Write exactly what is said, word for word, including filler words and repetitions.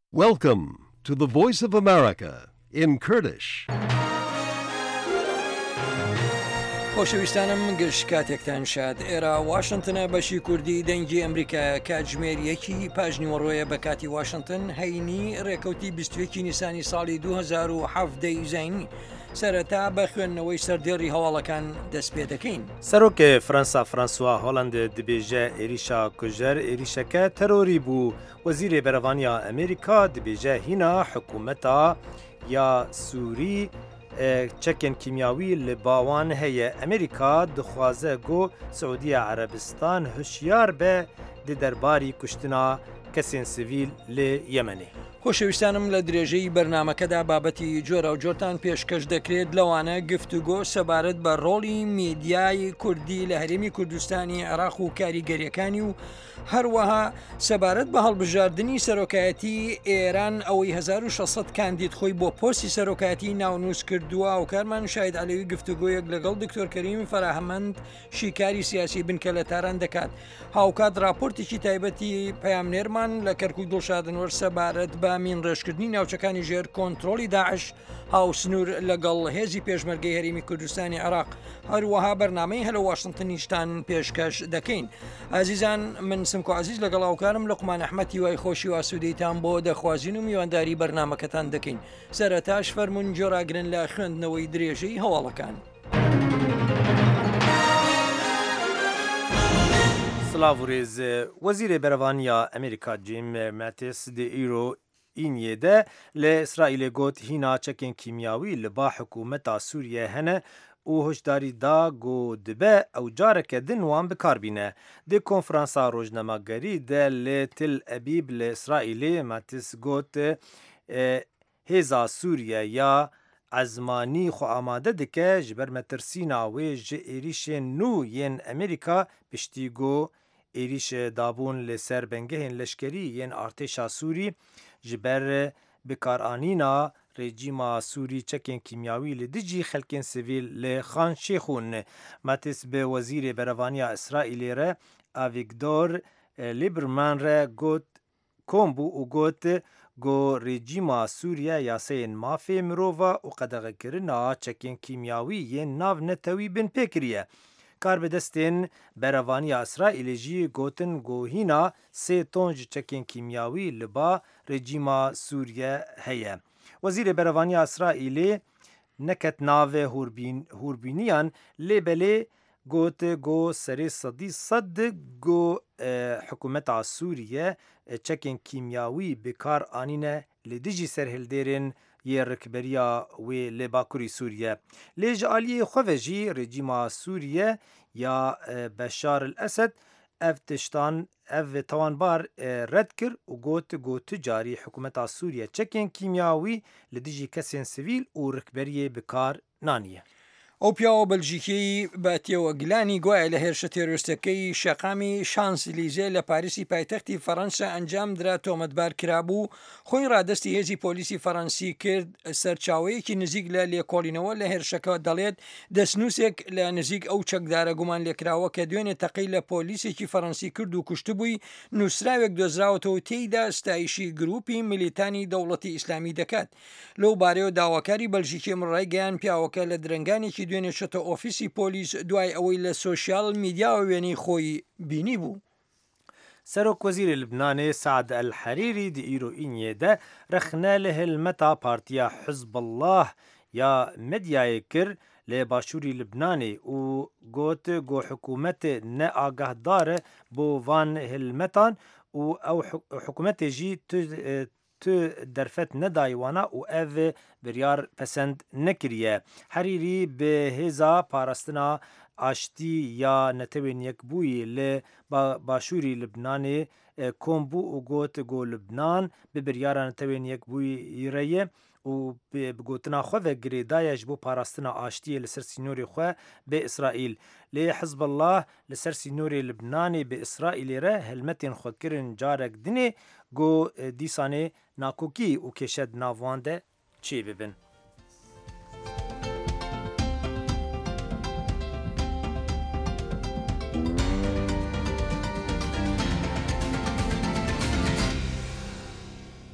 Welcome to the Voice of America in Kurdish. خۆشەویستانم گەشت کاتێکتان شاد ئێرە واشنگتنە بەشی کوردی دەنگی ئەمریکا کاتژمێریەکی پاژنیوەڕۆیە بە کاتی واشنگتن هەینی ڕێکەوتی بیستوەکی نیسانی ساڵی دوو هەزار و هەفت دەیزانی سەرەتا بە خوێندنەوەی سەردێڕی هەواڵەکان دەست پێ دەکەین. سەرۆکێ فەرەنسا فڕانسوا هۆڵەند دەبێژە عێریشا کوژەر عێریشەکە تەرۆری بوو. وەزیرێ بەرەڤانیا ئەمریکا دەبێژە هینا حکوومەتا یا سووری چەکێن کیمیاوی لە باوان هەیە. ئەمریکا دخوازە گۆ سعودیە عەرەبستان هوشیار بە لە دەرباری کوشتنا کەسێن سڤیل لە یەمەنێ. خۆشەویستانم لە درێژەی بەرنمەکەدا بابەتی جۆرە و جۆرتان پێشکەش دەکرێت لەوانە گفتوگۆ سەبارەت بە ڕۆڵی میدیای کوردی لە هەرێمی کوردستانی عێراق و کاریگەریەکانی و هەروەها سەبارەت بە هەڵبژاردننی سەرۆکایەتی ئێران ئەوەی هەزار و شەسەد کاندید خۆی بۆ پۆستی سەرۆکایەتی ناونووس کردووە و کارمان شاید عەلەوی گفتوگۆیەک لەگەڵ دکتۆر کەریم فەراهەمەند شیکاری سیاسی بنکە لە تاران دەکات. هاوکات راپۆرتێکی تایبەتی پەیامنێرمان لە کەرکووک دڵشادنوەر سەبارەت بە مین ڕێژکردنی ناوچەکانی ژێر کۆنتترۆلی داعش هاوسنوور لەگەڵ هێزی پێشمەرگەی هەرێمی کوردستانی عێراق هەروەها بەرنامەی هەلە واشنگتنیشتان پێشکەش دەکەین. ئازیزان من سمکۆ عزیز لەگەڵ هاوکارم لوقمان ئەحمەدی وای خۆشی و ئاسوودەیتان بۆ دەخوازین و میوانداری بەرنامەکەتان دەکەین. سەرەتاش فەرموون جۆراگرن لە خوێندنەوەی درێژەی هەواڵەکان. سلااوڕێز وەزیرێ بەرەڤانیا ئەمریکا جیم ماتیس دی ئیرۆ ئینیێدە لە ئیسرائیلێ گوت هینا چەکێن کیمیاوی لە با حکوومەتا سووریە هەنە و هشداری دا گۆ دبە ئەو جارەکە دنوان بکاربینە. دی کۆنفرانسا ڕۆژنەماگەری دە لێ تل ئەبیب لە ئیسرائیلێ ماتیس گوت هێزا سووریە یا عزمانی خو ئامادە دکە ji ber metirsîna wê ji êrişên nû yên Amerîka piştîgû êriş dabûn li ser bengehên leşkerî yên artêşa Sûrî ji ber bikaranîna rejîma Sûrî çekên kîmyawî li dijî xelkên sivîl li Xan Şêxûn. Matîs bi wezîrê berevaniya İsraîlê re Avigdor Lieberman re got kom bû û got گۆ ڕێجیما سووریا یاسەیەن مافێ مرۆڤە و قەدەغەکردنا چەکێن کیمیاوی یەن ناو نەتەوی بن پێکریە. کار بەدەستێن بەرەڤانیا ئیسرائیلê jî gotin گۆهîna sê ton ji çekên kîmyawî li ba rejîma Sûriye heye. Wezîrê berevaniya İsraîlê neket navê hûrbîniyan lêbelê got گۆ serê sedî sed گۆ حکوومەتا Sûriye çekên kîmyawî bikar anîne li dijî serhildêrên yê rikberiya wê lê Bakurî Sûriye. Lê ji aliyê xwe ve jî rejîma Sûriye ya Beşar el Esed ev tiştan ev tawanbar red kir û got got tu carî hikûmeta Sûriye çekên kîmyawî li dijî kesên sivîl û rikberiyê bikar nanîye. ئەو پیاوە بەلژیکیی باتیەوە گلانی گوایە لە هێرشە تێرۆریستەکەی شەقامی شانسلیزێ لە پاریسی پایتەختی فەڕەنسا ئەنجام درا تۆمەتبار کرابوو خۆی ڕادستی هێزی پۆلیسی فەڕەنسی کرد. سەرچاوەیەکی نزیک لە لێکۆڵینەوە لە هێرشەکە دەڵێت دەستنووسێک لە نزیک ئەو چەکدارە گومان لێکراوە کە دوێنێ تەقەی لە پۆلیسێکی فەڕەنسی کرد و کوشتبووی نووسراوێک دۆزراوەتەوە تێیدا ستایشی گروپی میلیتانی دەوڵەتی ئیسلامی دەکات. لەو بارەیەوە داواکاری بەلژیکی ڕای گەیان پیاوەکە لە درنگانێکی دوێنێ شتە ئۆفیسی پۆلیس دوای ئەوەی لە سۆشیال میدیاوە وێنەی خۆی بینی بوو. سەرۆک وەزیرê Libnanê Saad el-Herîrî di îroîniyê de rexne li hilmeta partiya Hizbullah ya medyayê kir lê başûrî Libnanê û got got hikûmetê neagahdar e bo van hilmetan û ew hikûmetê jî tu derfet nedayê wana û ev biryar pesend nekiriye. Herîrî bi hêza parastina aştî ya netewên yekbûyî li başûrî Libnanê kom bû û got got Libnan bi biryara netewên yekbûyî re ye û bi gotina xwe ve girêdaya ji bo parastina aştiyê li ser sînorê xwe bi İsraîl. Lê Hizbullah li ser sînorê Libnanê bi İsraîlê re helmetên xwe kirin carek dinê got dîsanê nakokî û kêşet nav wan de çê bibin.